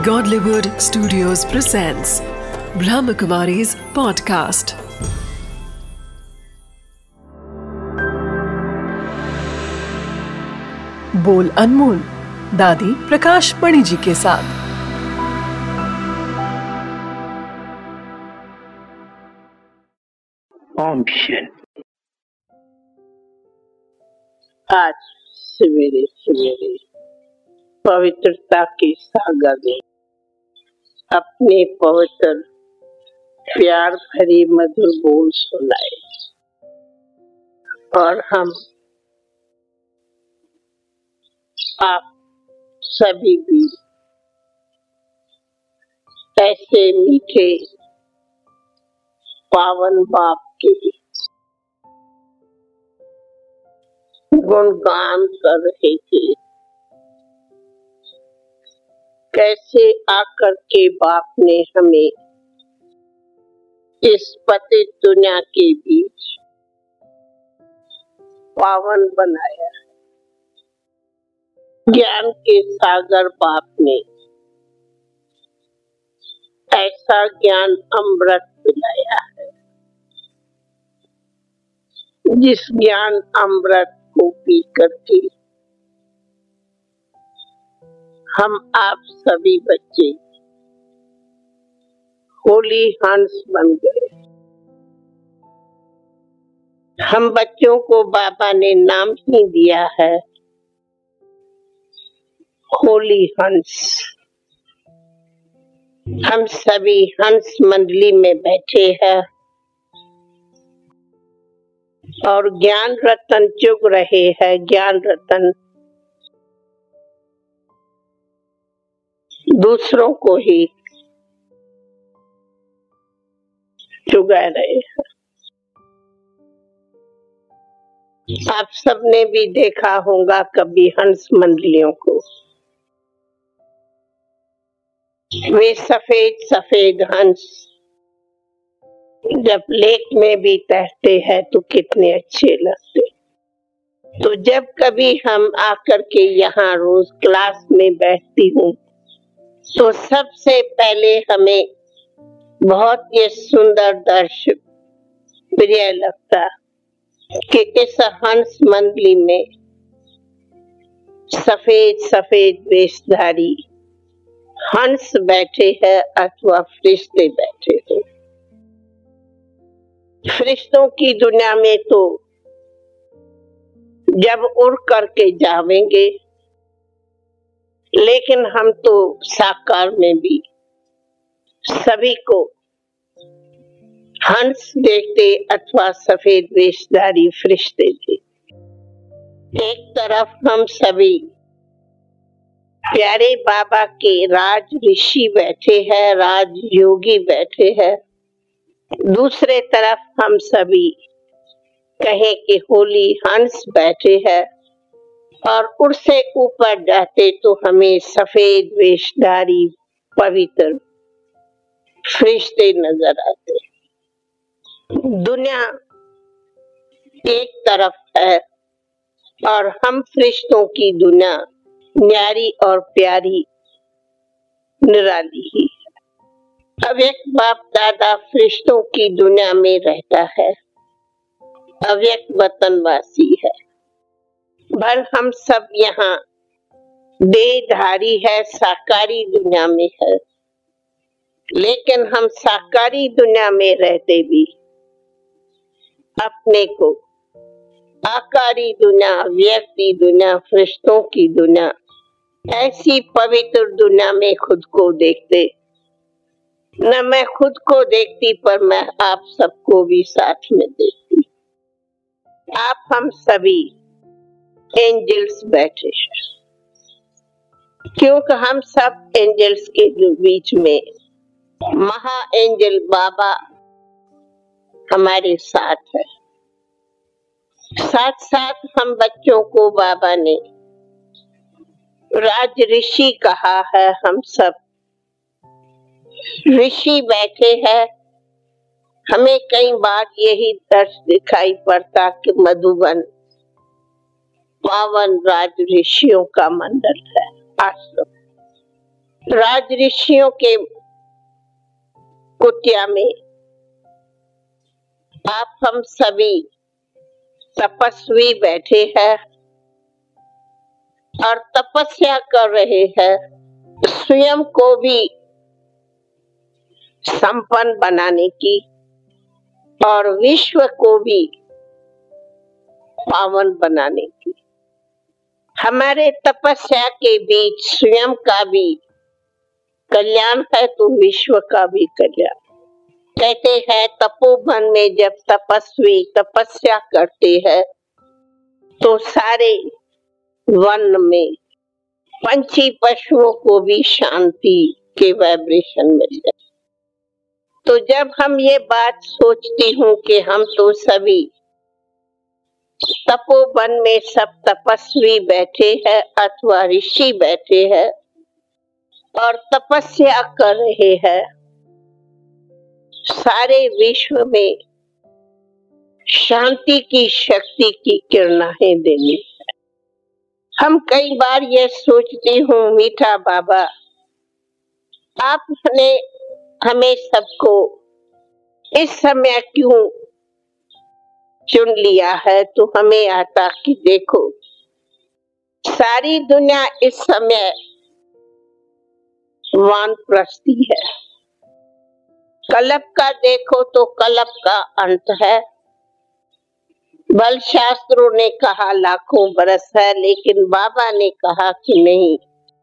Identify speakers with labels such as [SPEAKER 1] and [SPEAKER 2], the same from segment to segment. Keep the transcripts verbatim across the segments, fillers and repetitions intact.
[SPEAKER 1] Godlywood Studios presents Brahmakumari's podcast. बोल अनमोल दादी प्रकाश मणि जी के साथ।
[SPEAKER 2] ओम शांति।
[SPEAKER 3] आज सवेरे सवेरे पवित्रता के सागर में अपने पवित्र प्यार भरे मधुर बोल सुनाए और हम आप सभी भी ऐसे मीठे पावन बाप के गुणगान कर रहे थे। कैसे आकर के बाप ने हमें इस पतित दुनिया के बीच पावन बनाया। ज्ञान के सागर बाप ने ऐसा ज्ञान अमृत पिलाया है, जिस ज्ञान अमृत को पी करके हम आप सभी बच्चे होली हंस बन गए। हम बच्चों को बाबा ने नाम ही दिया है होली हंस। हम सभी हंस मंडली में बैठे हैं और ज्ञान रतन चुग रहे हैं। ज्ञान रतन दूसरों को ही चुगा रहे हैं। आप सबने भी देखा होगा कभी हंस मंडलियों को। वे सफेद सफेद हंस जब लेक में भी तैरते हैं तो कितने अच्छे लगते। तो जब कभी हम आकर के यहाँ रोज क्लास में बैठती हूँ तो सबसे पहले हमें बहुत ही सुंदर दृश्य प्रिय लगता कि इस हंस मंडली में सफेद सफेद वेशधारी हंस बैठे हैं अथवा फरिश्ते बैठे हैं। फरिश्तों की दुनिया में तो जब उड़ करके जावेंगे, लेकिन हम तो साकार में भी सभी को हंस देखते अथवा सफेद वेशधारी फरिश्ते थे। एक तरफ हम सभी प्यारे बाबा के राज ऋषि बैठे हैं, राज योगी बैठे हैं। दूसरे तरफ हम सभी कहें कि होली हंस बैठे हैं और उससे ऊपर जाते तो हमें सफेद वेशधारी पवित्र फरिश्ते नजर आते। दुनिया एक तरफ है और हम फरिश्तों की दुनिया न्यारी और प्यारी निराली ही है। अव्यक्त बाप दादा फरिश्तों की दुनिया में रहता है, अव्यक्त वतनवासी है। भल हम सब यहाँ देहधारी है, साकारी दुनिया में है, लेकिन हम साकारी दुनिया में रहते भी अपने को आकारी दुनिया, व्यक्ति दुनिया, फरिश्तों की दुनिया, ऐसी पवित्र दुनिया में खुद को देखते। न मैं खुद को देखती पर मैं आप सबको भी साथ में देखती। आप हम सभी एंजल्स बैठे हैं, क्योंकि हम सब एंजल्स के बीच में महा एंजल बाबा हमारे साथ है। साथ साथ हम बच्चों को बाबा ने राज ऋषि कहा है। हम सब ऋषि बैठे हैं। हमें कई बार यही दृश्य दिखाई पड़ता कि मधुबन पावन राज ऋषियों का मंडल है, आश्रम। राज ऋषियों के कुटिया में आप हम सभी तपस्वी बैठे हैं और तपस्या कर रहे हैं, स्वयं को भी संपन्न बनाने की और विश्व को भी पावन बनाने की। हमारे तपस्या के बीच स्वयं का भी कल्याण है तो विश्व का भी कल्याण। कहते हैं तपोवन में जब तपस्वी तपस्या करते हैं तो सारे वन में पंछी पशुओं को भी शांति के वाइब्रेशन मिल जाए। तो जब हम ये बात सोचती हूँ कि हम तो सभी तपोवन में सब तपस्वी बैठे हैं अथवा ऋषि बैठे हैं और तपस्या कर रहे हैं, सारे विश्व में शांति की शक्ति की किरणाएं देनी है। हम कई बार ये सोचती हूँ मीठा बाबा आपने हमें सबको इस समय क्यों चुन लिया है, तो हमें आता कि देखो सारी दुनिया इस समय वानप्रस्थी है। कलप का देखो तो कलप का अंत है। बल शास्त्रों ने कहा लाखों बरस है, लेकिन बाबा ने कहा कि नहीं,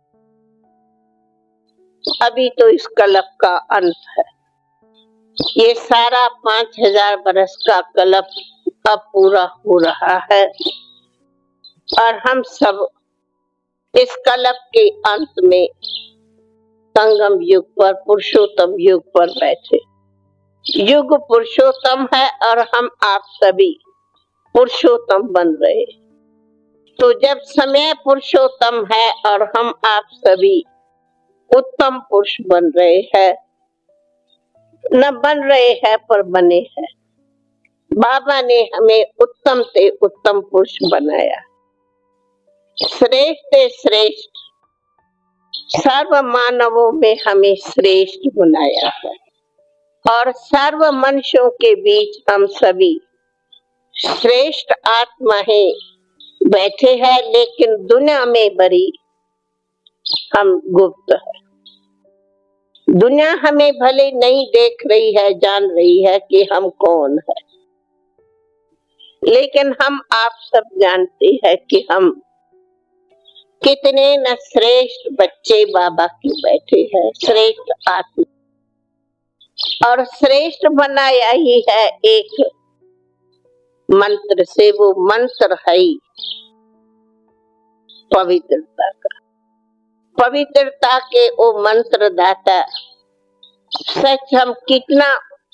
[SPEAKER 3] अभी तो इस कलप का अंत है। ये सारा पांच हजार बरस का कलप अब पूरा हो रहा है और हम सब इस कलप के अंत में संगम युग पर, पुरुषोत्तम युग पर बैठे। युग पुरुषोत्तम है और हम आप सभी पुरुषोत्तम बन रहे। तो जब समय पुरुषोत्तम है और हम आप सभी उत्तम पुरुष बन रहे हैं, न बन रहे हैं पर बने हैं। बाबा ने हमें उत्तम से उत्तम पुरुष बनाया, श्रेष्ठ से श्रेष्ठ, सर्व मानवों में हमें श्रेष्ठ बनाया है और सर्व मनुष्यों के बीच हम सभी श्रेष्ठ आत्माएं बैठे हैं, लेकिन दुनिया में बड़ी हम गुप्त है। दुनिया हमें भले नहीं देख रही है, जान रही है कि हम कौन है, लेकिन हम आप सब जानते हैं कि हम कितने न श्रेष्ठ बच्चे बाबा के बैठे हैं, श्रेष्ठ आत्मा। और श्रेष्ठ बनाया ही है एक मंत्र से, वो मंत्र है पवित्रता का। पवित्रता के वो मंत्र दाता सच हम कितना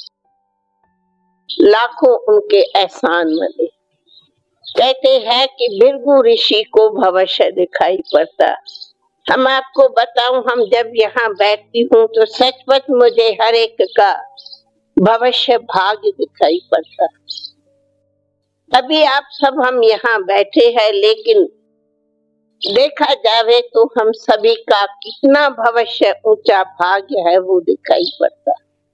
[SPEAKER 3] लाखों उनके एहसान मने। कहते हैं कि भृगु ऋषि को भविष्य दिखाई पड़ता। हम आपको बताऊं, हम जब यहाँ बैठती हूँ तो सचमुच मुझे हर एक का भविष्य भाग्य दिखाई पड़ता। अभी आप सब हम यहाँ बैठे हैं, लेकिन देखा जावे तो हम सभी का कितना भविष्य ऊंचा भाग्य है वो दिखाई पड़ता।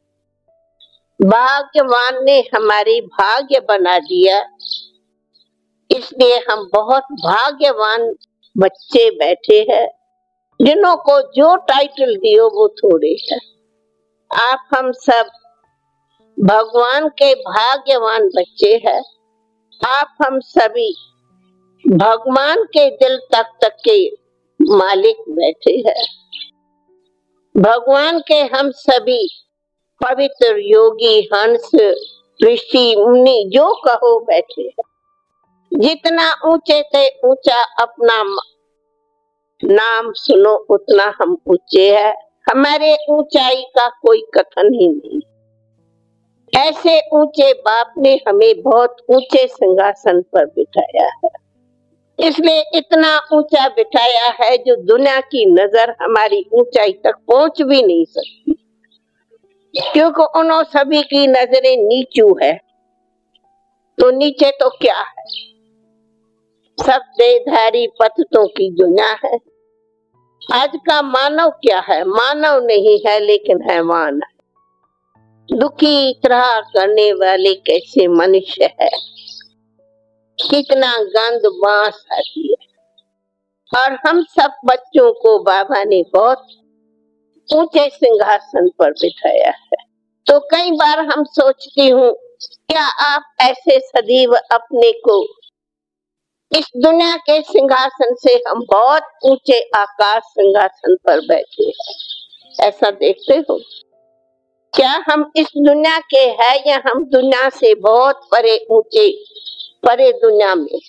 [SPEAKER 3] भाग्यवान ने हमारी भाग्य बना दिया, इसलिए हम बहुत भाग्यवान बच्चे बैठे हैं, जिन्हों को जो टाइटल दियो वो थोड़े है। आप हम सब भगवान के भाग्यवान बच्चे हैं। आप हम सभी भगवान के दिल तक तक के मालिक बैठे हैं। भगवान के हम सभी पवित्र योगी, हंस, ऋषि, मुनि जो कहो बैठे हैं। जितना ऊंचे से ऊंचा अपना नाम सुनो उतना हम ऊंचे हैं। हमारे ऊंचाई का कोई कथन ही नहीं। ऐसे ऊंचे बाप ने हमें बहुत ऊंचे सिंहासन पर बिठाया है, इसलिए इतना ऊंचा बिठाया है जो दुनिया की नजर हमारी ऊंचाई तक पहुंच भी नहीं सकती, क्योंकि उन सभी की नजरें नीचू है। तो नीचे तो क्या है, सब देहधारी पतितों की दुनिया है। आज का मानव क्या है? मानव नहीं है लेकिन हैवान है। दुखी तरह करने वाले कैसे मनुष्य है। कितना गंद बांस आती है। और हम सब बच्चों को बाबा ने बहुत ऊंचे सिंहासन पर बिठाया है। तो कई बार हम सोचती हूँ, क्या आप ऐसे सदैव अपने को इस दुनिया के सिंहासन से हम बहुत ऊंचे आकाश सिंहासन पर बैठे हैं, ऐसा देखते हो? क्या हम इस दुनिया के हैं या हम दुनिया से बहुत परे ऊंचे परे दुनिया में?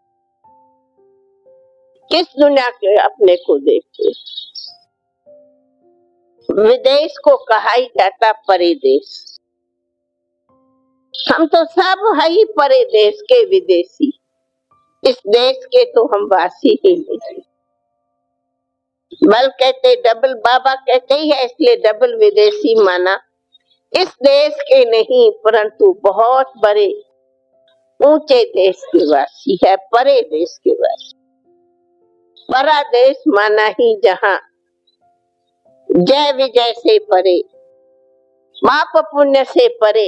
[SPEAKER 3] किस दुनिया के अपने को देखते? विदेश को कहा ही जाता परे देश। हम तो सब है ही परे देश के विदेशी। इस देश के तो हम वासी ही नहीं। बल कहते डबल, बाबा कहते ही है इसलिए डबल विदेशी माना। इस देश के नहीं परंतु बहुत बड़े ऊंचे देश के वासी है, परे देश के वासी। परा देश माना ही जहाँ जय विजय से परे, पाप पुण्य से परे,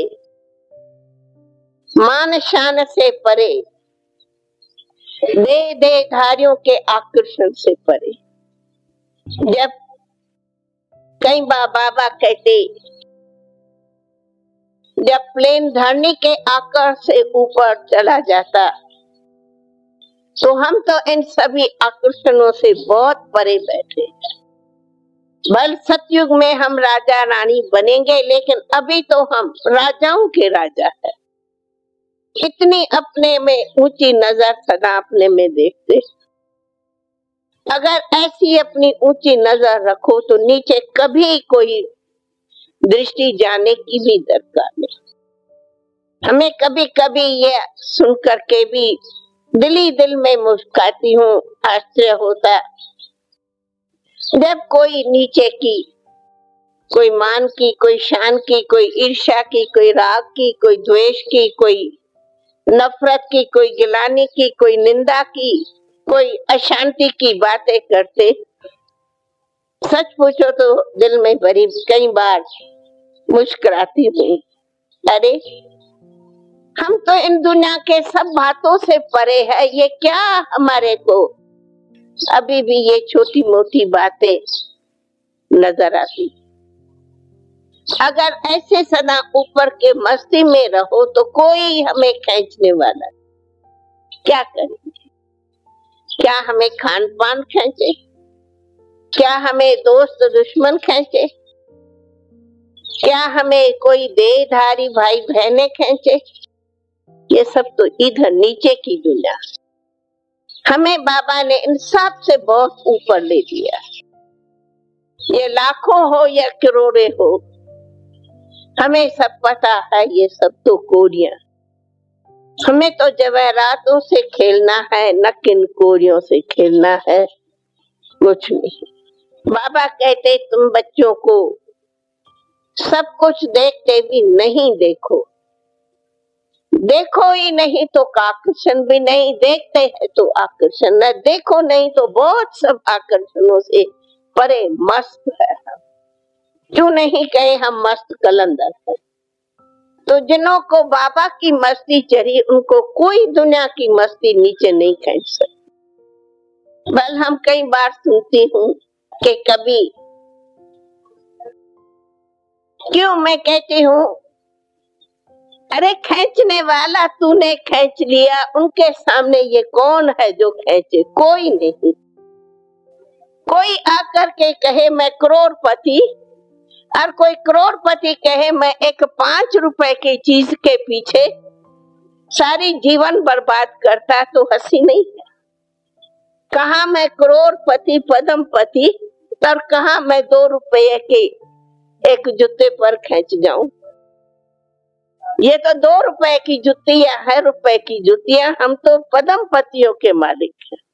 [SPEAKER 3] मान शान से परे, दे देधारियों के आकर्षण से परे। जब कई बार बाबा कहते जब प्लेन धरनी के आकार से ऊपर चला जाता तो हम तो इन सभी आकर्षणों से बहुत परे बैठे। बल सतयुग में हम राजा रानी बनेंगे लेकिन अभी तो हम राजाओं के राजा हैं। इतनी अपने में ऊंची नजर सदा अपने में देखते। अगर ऐसी अपनी ऊंची नजर रखो तो नीचे कभी कोई दृष्टि जाने की भी दरकार नहीं। हमें कभी कभी ये सुन करके भी दिली दिल में मुस्कुराती हूँ, आश्चर्य होता जब कोई नीचे की, कोई मान की, कोई शान की, कोई ईर्ष्या की, कोई राग की, कोई द्वेष की, कोई नफरत की, कोई गिलानी की, कोई निंदा की, कोई अशांति की बातें करते। सच पूछो तो दिल में बड़ी कई बार मुस्कुराती हूँ। अरे हम तो इन दुनिया के सब बातों से परे है। ये क्या हमारे को अभी भी ये छोटी मोटी बातें नजर आती। अगर ऐसे सदा ऊपर के मस्ती में रहो तो कोई हमें खींचने वाला क्या करेंगे? क्या हमें खान पान खींचे? क्या हमें दोस्त दुश्मन खींचे? क्या हमें कोई देहधारी भाई बहनें खींचे? ये सब तो इधर नीचे की दुनिया। हमें बाबा ने इन सब से बहुत ऊपर ले दिया। ये लाखों हो या करोड़े हो, हमें सब पता है ये सब तो कोरियां। हमें तो जवाहरातों से खेलना है, न किन कोरियों से खेलना है, कुछ नहीं। बाबा कहते तुम बच्चों को सब कुछ देखते भी नहीं देखो, देखो ही नहीं तो आकर्षण भी नहीं, देखते हैं तो आकर्षण न, देखो नहीं तो बहुत सब आकर्षणों से परे मस्त है हम। क्यों नहीं कहे हम मस्त कलंदर है। तो जिन्हों को बाबा की मस्ती चढ़ी उनको कोई दुनिया की मस्ती नीचे नहीं खींच सकती। बल हम कई बार सुनती हूँ कि कभी क्यों मैं कहती हूँ अरे खींचने वाला तूने खींच लिया, उनके सामने ये कौन है जो खींचे? कोई नहीं। कोई आकर के कहे मैं करोड़पति और कोई करोड़पति कहे मैं एक पांच रुपए की चीज के पीछे सारी जीवन बर्बाद करता तो हंसी नहीं है। कहा मैं करोड़पति पद्मपति और कहा मैं दो रुपये के एक जूते पर खींच जाऊं। ये तो दो रुपए की जुतियां है, रुपए की जुतियां। हम तो पद्मपतियों के मालिक हैं।